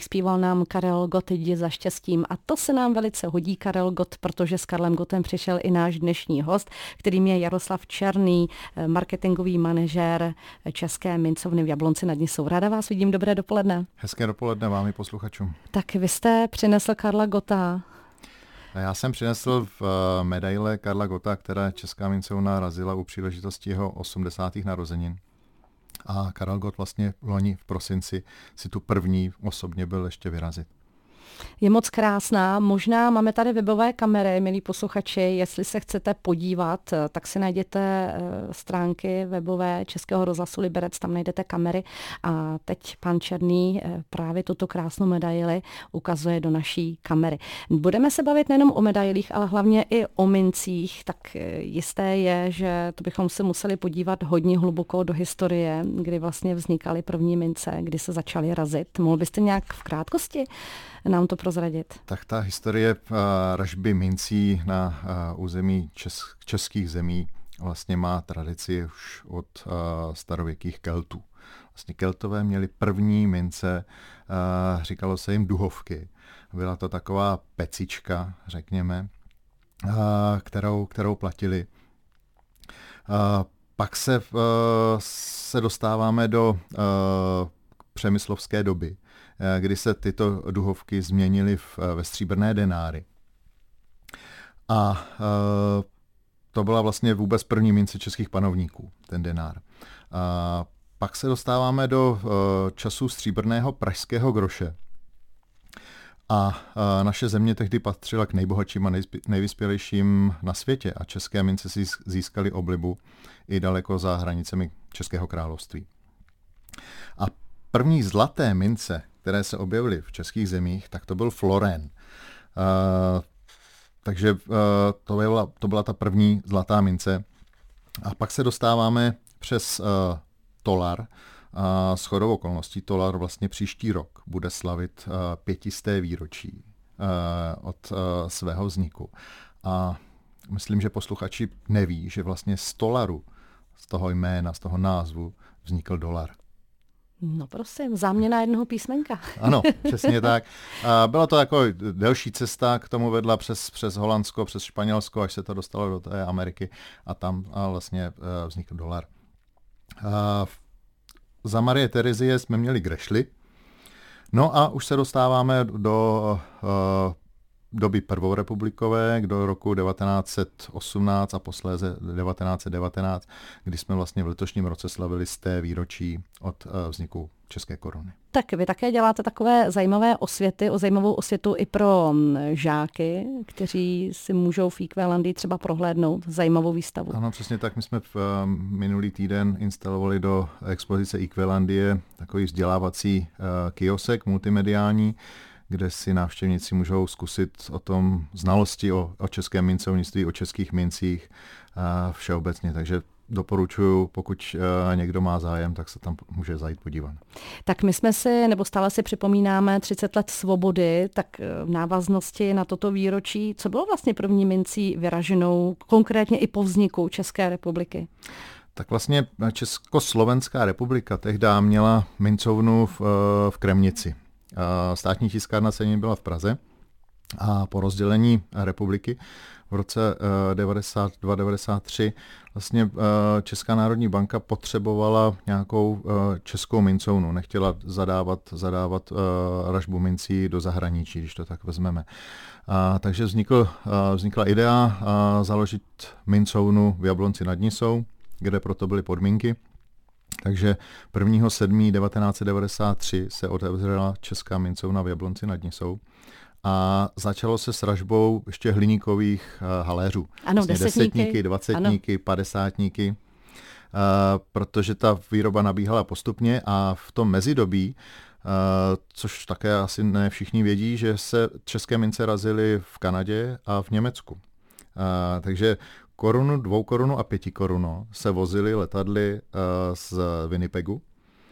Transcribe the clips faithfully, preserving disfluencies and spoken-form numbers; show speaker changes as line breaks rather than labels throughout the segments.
Zpíval nám Karel Gott Jdi za štěstím a to se nám velice hodí, Karel Gott, protože s Karlem Gottem přišel i náš dnešní host, kterým je Jaroslav Černý, marketingový manažér České mincovny v Jablonci nad Nisou. Ráda vás vidím, dobré dopoledne.
Hezké dopoledne vám i posluchačům.
Tak vy jste přinesl Karla Gotta.
Já jsem přinesl v medaile Karla Gotta, která Česká mincovna razila u příležitosti jeho osmdesátých narozenin. A Karel Gott vlastně loni v prosinci si tu první osobně byl ještě vyrazit.
Je moc krásná. Možná máme tady webové kamery, milí posluchači. Jestli se chcete podívat, tak si najděte stránky webové Českého rozhlasu Liberec, tam najdete kamery. A teď pan Černý právě tuto krásnou medaili ukazuje do naší kamery. Budeme se bavit nejenom o medailích, ale hlavně i o mincích. Tak jisté je, že to bychom se museli podívat hodně hluboko do historie, kdy vlastně vznikaly první mince, kdy se začaly razit. Mohl byste nějak v krátkosti nám to prozradit?
Tak ta historie uh, ražby mincí na uh, území čes, českých zemí vlastně má tradici už od uh, starověkých Keltů. Vlastně Keltové měli první mince, uh, říkalo se jim duhovky. Byla to taková pecička, řekněme, uh, kterou, kterou platili. Uh, pak se, uh, se dostáváme do uh, přemyslovské doby, kdy se tyto duhovky změnily v, ve stříbrné denáry. A e, to byla vlastně vůbec první mince českých panovníků, ten denár. A pak se dostáváme do e, času stříbrného pražského groše. A e, naše země tehdy patřila k nejbohatším a nejvyspělejším na světě a české mince si získaly oblibu i daleko za hranicemi Českého království. A první zlaté mince, které se objevily v českých zemích, tak to byl florén. Uh, takže uh, to, byla, to byla ta první zlatá mince. A pak se dostáváme přes uh, tolar. A s shodou okolností tolar vlastně příští rok bude slavit uh, pětisté výročí uh, od uh, svého vzniku. A myslím, že posluchači neví, že vlastně z tolaru, z toho jména, z toho názvu vznikl dolar.
No prosím, záměna jednoho písmenka.
Ano, přesně tak. Byla to jako delší cesta, k tomu vedla přes, přes Holandsko, přes Španělsko, až se to dostalo do té Ameriky a tam a vlastně vznikl dolar. A za Marie Terezie jsme měli grešly. No a už se dostáváme do uh, doby prvorepublikové, do roku devatenáct set osmnáct a posléze devatenáct set devatenáct, kdy jsme vlastně v letošním roce slavili sté výročí od uh, vzniku české koruny.
Tak vy také děláte takové zajímavé osvěty, o zajímavou osvětu i pro žáky, kteří si můžou v Equelandii třeba prohlédnout zajímavou výstavu.
Ano, přesně tak. My jsme v uh, minulý týden instalovali do expozice Equelandie takový vzdělávací uh, kiosek multimediální, kde si návštěvníci můžou zkusit o tom znalosti o, o českém mincovnictví, o českých mincích uh, všeobecně. Takže doporučuji, pokud uh, někdo má zájem, tak se tam může zajít podívat.
Tak my jsme si, nebo stále si připomínáme třicet let svobody, tak v návaznosti na toto výročí, co bylo vlastně první mincí vyraženou, konkrétně i po vzniku České republiky?
Tak vlastně Československá republika tehdy měla mincovnu v, v Kremnici. Státní tiskárna cenin byla v Praze a po rozdělení republiky v roce devadesát dva devadesát tři vlastně Česká národní banka potřebovala nějakou českou mincovnu. Nechtěla zadávat, zadávat ražbu mincí do zahraničí, když to tak vezmeme. A, takže vznikl, vznikla idea založit mincovnu v Jablonci nad Nisou, kde proto byly podmínky. Takže prvního sedmého devatenáct set devadesát tři se otevřela Česká mincovna v Jablonci nad Nisou a začalo se s ražbou ještě hliníkových uh, haléřů.
Ano,
vlastně
desetníky,
desetníky, dvacetníky, ano. padesátníky, uh, protože ta výroba nabíhala postupně a v tom mezidobí, uh, což také asi ne všichni vědí, že se české mince razily v Kanadě a v Německu. Uh, takže korunu, dvou korunu a pěti korunu se vozily letadly uh, z Winnipegu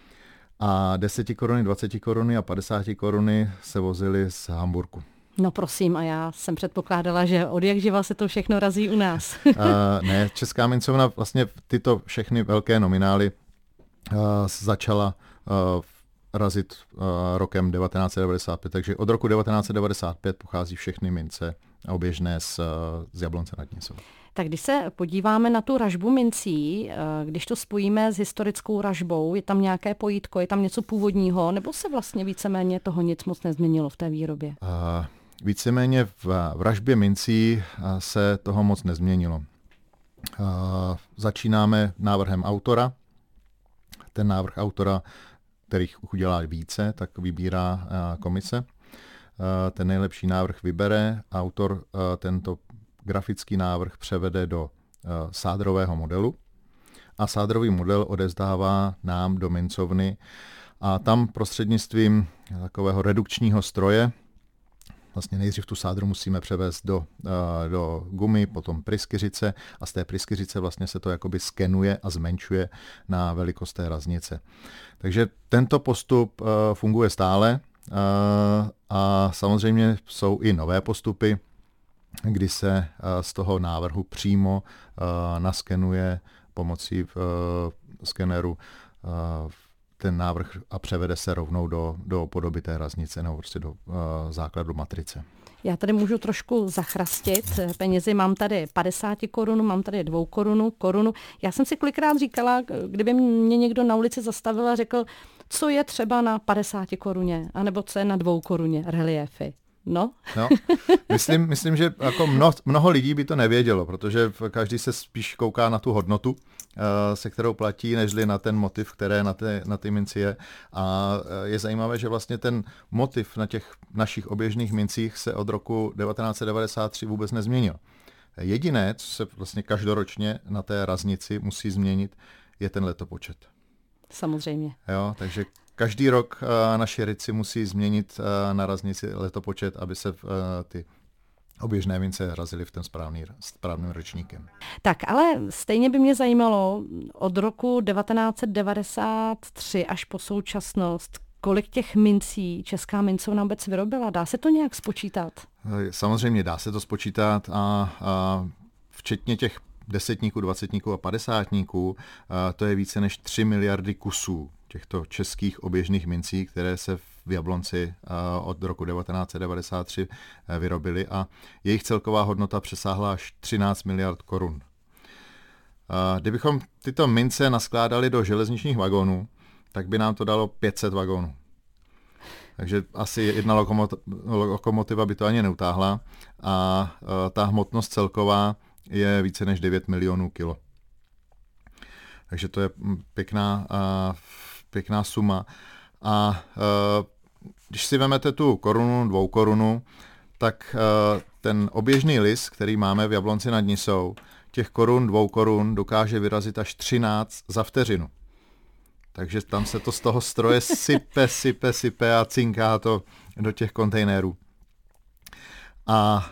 a deseti koruny, dvaceti koruny a padesáti koruny se vozily z Hamburku.
No prosím, a já jsem předpokládala, že od jak živa se to všechno razí u nás.
uh, ne, Česká mincovna vlastně tyto všechny velké nominály uh, začala uh, razit uh, rokem devatenáct set devadesát pět. Takže od roku devatenáct set devadesát pět pochází všechny mince oběžné z, z Jablonce nad Nisou.
Tak když se podíváme na tu ražbu mincí, když to spojíme s historickou ražbou, je tam nějaké pojítko, je tam něco původního, nebo se vlastně víceméně toho nic moc nezměnilo v té výrobě?
Uh, víceméně v, v ražbě mincí se toho moc nezměnilo. Uh, začínáme návrhem autora. Ten návrh autora, kterých udělá více, tak vybírá uh, komise. Uh, ten nejlepší návrh vybere, autor uh, tento grafický návrh převede do uh, sádrového modelu a sádrový model odevzdává nám do mincovny a tam prostřednictvím takového redukčního stroje vlastně nejdřív tu sádru musíme převést do, uh, do gumy, potom pryskyřice a z té pryskyřice vlastně se to jakoby skenuje a zmenšuje na velikost té raznice. Takže tento postup uh, funguje stále uh, a samozřejmě jsou i nové postupy, kdy se z toho návrhu přímo naskenuje pomocí skeneru ten návrh a převede se rovnou do, do podoby té raznice nebo prostě do základu matrice.
Já tady můžu trošku zachrastit penězi. Mám tady padesát korun, mám tady dvou korunu, korunu. Já jsem si kolikrát říkala, kdyby mě někdo na ulici zastavil a řekl, co je třeba na padesáti koruně, anebo co je na dvou koruně reliéfy. No. no myslím, myslím, že jako mno, mnoho lidí by to nevědělo, protože každý se spíš kouká na tu hodnotu, se kterou platí, nežli na ten motiv, které na té, na té minci je. A je zajímavé, že vlastně ten motiv na těch našich oběžných mincích se od roku devatenáct set devadesát tři vůbec nezměnil. Jediné, co se vlastně každoročně na té raznici musí změnit, je ten letopočet. Samozřejmě.
Jo, takže každý rok uh, naši ryci musí změnit uh, na raznici letopočet, aby se uh, ty oběžné mince razily v ten správný, správným ročníkem.
Tak, ale stejně by mě zajímalo od roku devatenáct set devadesát tři až po současnost, kolik těch mincí Česká mincovna vůbec vyrobila? Dá se to nějak spočítat?
Samozřejmě dá se to spočítat a, a včetně těch desetníků, dvacetníků a padesátníků, a to je více než tři miliardy kusů těchto českých oběžných mincí, které se v Jablonci od roku devatenáct set devadesát tři vyrobily a jejich celková hodnota přesáhla až třináct miliard korun. Kdybychom tyto mince naskládali do železničních vagónů, tak by nám to dalo pět set vagónů. Takže asi jedna lokomotiva by to ani neutáhla a ta hmotnost celková je více než devět milionů kilo. Takže to je pěkná, pěkná suma. A když si vezmete tu korunu, dvou korunu, tak ten oběžný lis, který máme v Jablonci nad Nisou, těch korun, dvou korun dokáže vyrazit až třináct za vteřinu. Takže tam se to z toho stroje sype, sype, sype a cinká to do těch kontejnerů. A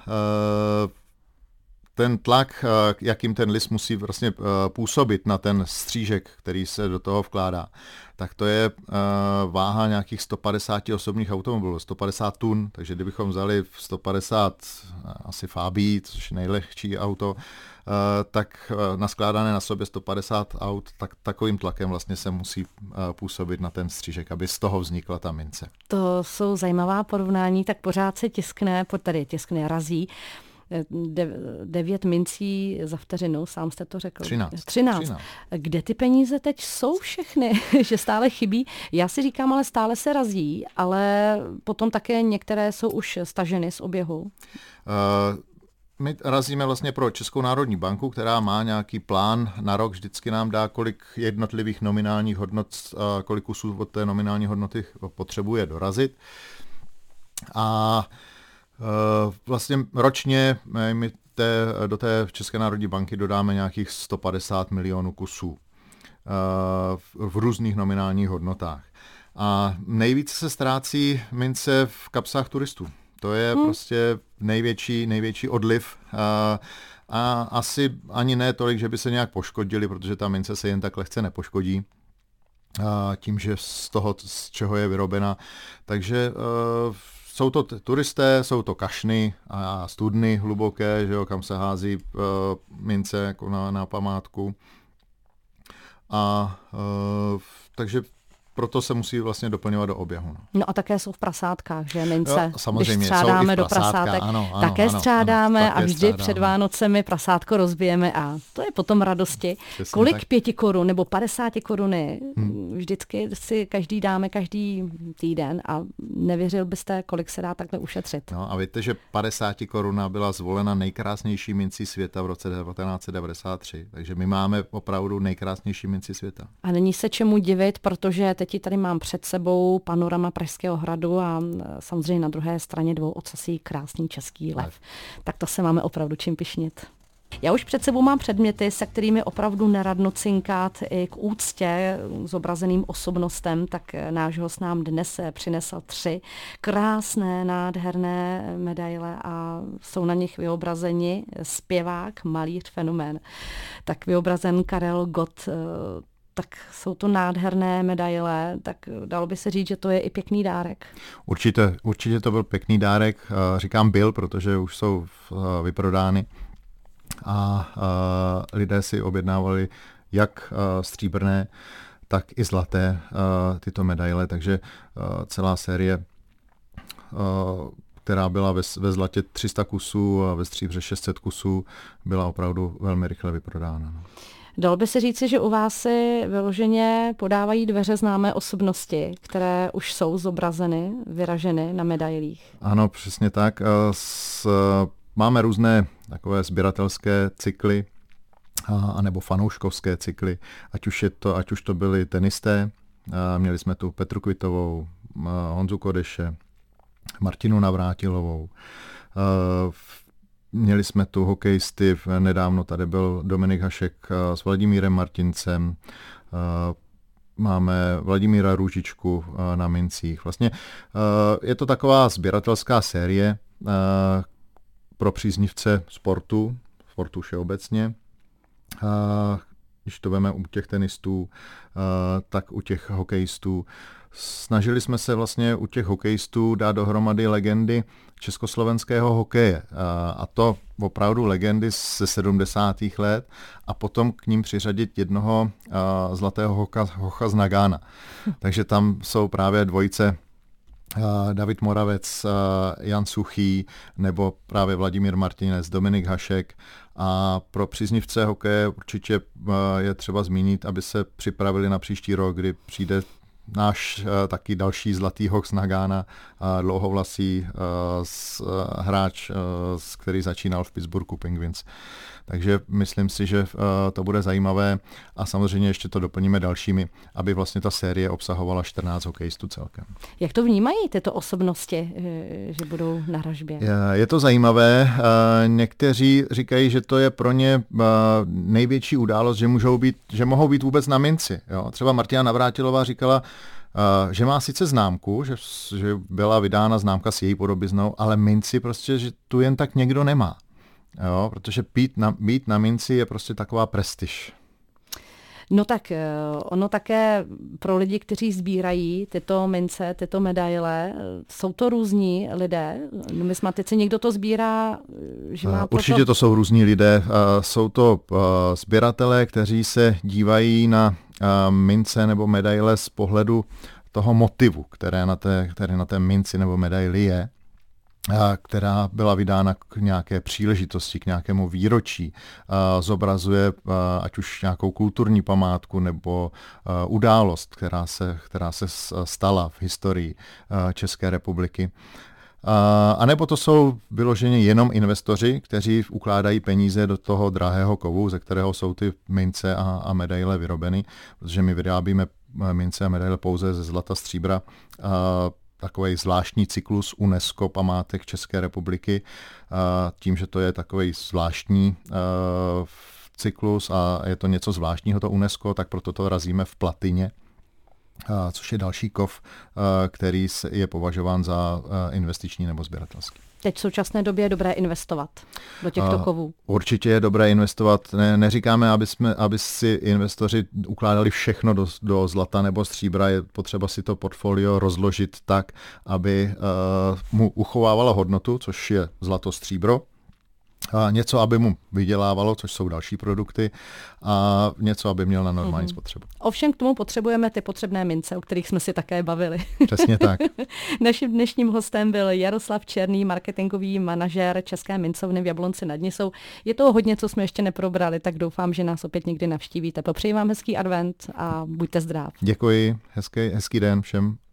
ten tlak, jakým ten lis musí vlastně působit na ten střížek, který se do toho vkládá, tak to je váha nějakých sto padesát osobních automobilů, sto padesát tun, takže kdybychom vzali sto padesát asi Fabí, což je nejlehčí auto, tak naskládané na sobě sto padesát aut, tak takovým tlakem vlastně se musí působit na ten střížek, aby z toho vznikla ta mince.
To jsou zajímavá porovnání, tak pořád se tiskne, tady tiskne, razí, De, devět mincí za vteřinu, sám jste to řekl.
Třináct.
Třináct. Kde ty peníze teď jsou všechny, že stále chybí? Já si říkám, ale stále se razí, ale potom také některé jsou už staženy z oběhu. Uh,
my razíme vlastně pro Českou národní banku, která má nějaký plán na rok, vždycky nám dá, kolik jednotlivých nominálních hodnot, uh, kolik kusů od té nominální hodnoty potřebuje dorazit. A vlastně ročně my té, do té České národní banky dodáme nějakých sto padesát milionů kusů v různých nominálních hodnotách. A nejvíce se ztrácí mince v kapsách turistů. To je hmm. prostě největší, největší odliv. A, a asi ani ne tolik, že by se nějak poškodili, protože ta mince se jen tak lehce nepoškodí. A tím, že z toho, z čeho je vyrobena. Takže jsou to turisté, jsou to kašny a studny hluboké, že jo, kam se hází uh, mince jako na, na památku. A uh, takže proto se musí vlastně doplňovat do oběhu. No,
no a také jsou v prasátkách, že mince,
jo, samozřejmě,
když střádáme do
prasátka,
prasátek,
ano, ano,
také
ano,
střádáme
ano,
a
také
vždy
střádáme.
před Vánocemi prasátko rozbijeme a to je potom radosti.
Přesně
Kolik
tak.
pěti korun nebo padesáti koruny
Hmm.
vždycky si každý dáme každý týden a nevěřil byste, kolik se dá takhle ušetřit.
No a víte, že padesát koruna byla zvolena nejkrásnější mincí světa v roce devatenáct set devadesát tři, takže my máme opravdu nejkrásnější minci světa.
A není se čemu divit, protože teď ji tady mám před sebou panorama Pražského hradu a samozřejmě na druhé straně dvouocasý krásný český lev. lev. Tak to se máme opravdu čím pyšnit. Já už před sebou mám předměty, se kterými opravdu neradno cinkat i k úctě zobrazeným osobnostem, tak náš host nám dnes přinesl tři krásné, nádherné medaile a jsou na nich vyobrazeni zpěvák, malíř, fenomén. Tak vyobrazen Karel Gott, tak jsou to nádherné medaile, tak dalo by se říct, že to je i pěkný dárek.
Určitě, určitě to byl pěkný dárek, říkám byl, protože už jsou vyprodány. A uh, lidé si objednávali jak uh, stříbrné, tak i zlaté uh, tyto medaile, takže uh, celá série, uh, která byla ve, ve zlatě tři sta kusů a ve stříbře šest set kusů, byla opravdu velmi rychle vyprodána. No.
Dalo by se říci, že u vás si vyloženě podávají dveře známé osobnosti, které už jsou zobrazeny, vyraženy na medailích.
Ano, přesně tak. S, máme různé takové sběratelské cykly a, a nebo fanouškovské cykly, ať už, je to, ať už to byli tenisté, a měli jsme tu Petru Kvitovou, Honzu Kodeše, Martinu Navrátilovou, a měli jsme tu hokejisty, nedávno tady byl Dominik Hašek s Vladimírem Martincem, a máme Vladimíra Růžičku na mincích. Vlastně je to taková sběratelská série pro příznivce sportu, sportu všeobecně. Když to veme u těch tenistů, tak u těch hokejistů. Snažili jsme se vlastně u těch hokejistů dát dohromady legendy československého hokeje. A to opravdu legendy ze sedmdesátých let a potom k ním přiřadit jednoho zlatého hoka, hocha z Nagána. Takže tam jsou právě dvojice David Moravec, Jan Suchý nebo právě Vladimír Martinec, Dominik Hašek. A pro příznivce hokeje určitě je třeba zmínit, aby se připravili na příští rok, kdy přijde náš taky další zlatý hoch z Nagána, dlouhovlasý hráč, který začínal v Pittsburghu Penguins. Takže myslím si, že to bude zajímavé a samozřejmě ještě to doplníme dalšími, aby vlastně ta série obsahovala čtrnáct hokejistů celkem.
Jak to vnímají tyto osobnosti, že budou na hražbě?
Je to zajímavé. Někteří říkají, že to je pro ně největší událost, že, můžou být, že mohou být vůbec na minci. Jo? Třeba Martina Navrátilová říkala, že má sice známku, že, že byla vydána známka s její podobiznou, ale minci prostě, že tu jen tak někdo nemá. Jo, protože být na, být na minci je prostě taková prestiž.
No tak ono také pro lidi, kteří sbírají tyto mince, tyto medaile, jsou to různí lidé. Numismatici, někdo to sbírá, že má
Určitě
proto...
to jsou různí lidé. Jsou to sběratelé, kteří se dívají na mince nebo medaile z pohledu toho motivu, které na té, které na té minci nebo medaili je, která byla vydána k nějaké příležitosti, k nějakému výročí, zobrazuje ať už nějakou kulturní památku nebo událost, která se, která se stala v historii České republiky. A nebo to jsou vyloženě jenom investoři, kteří ukládají peníze do toho drahého kovu, ze kterého jsou ty mince a, a medaile vyrobeny, protože my vyrábíme mince a medaile pouze ze zlata, stříbra, takový zvláštní cyklus UNESCO památek České republiky, tím, že to je takový zvláštní cyklus a je to něco zvláštního to UNESCO, tak proto to razíme v platině, což je další kov, který je považován za investiční nebo sběratelský.
Teď v současné době je dobré investovat do těchto kovů.
Určitě je dobré investovat. Ne, neříkáme, aby, jsme, aby si investoři ukládali všechno do, do zlata nebo stříbra. Je potřeba si to portfolio rozložit tak, aby uh, mu uchovávalo hodnotu, což je zlato, stříbro. A něco, aby mu vydělávalo, což jsou další produkty, a něco, aby měl na normální mm-hmm. spotřebu.
Ovšem k tomu potřebujeme ty potřebné mince, o kterých jsme si také bavili.
Přesně tak.
Naším dnešním hostem byl Jaroslav Černý, marketingový manažér České mincovny v Jablonci nad Nisou. Je toho hodně, co jsme ještě neprobrali, tak doufám, že nás opět někdy navštívíte. Popřeji vám hezký advent a buďte zdrav.
Děkuji, hezký, hezký den všem.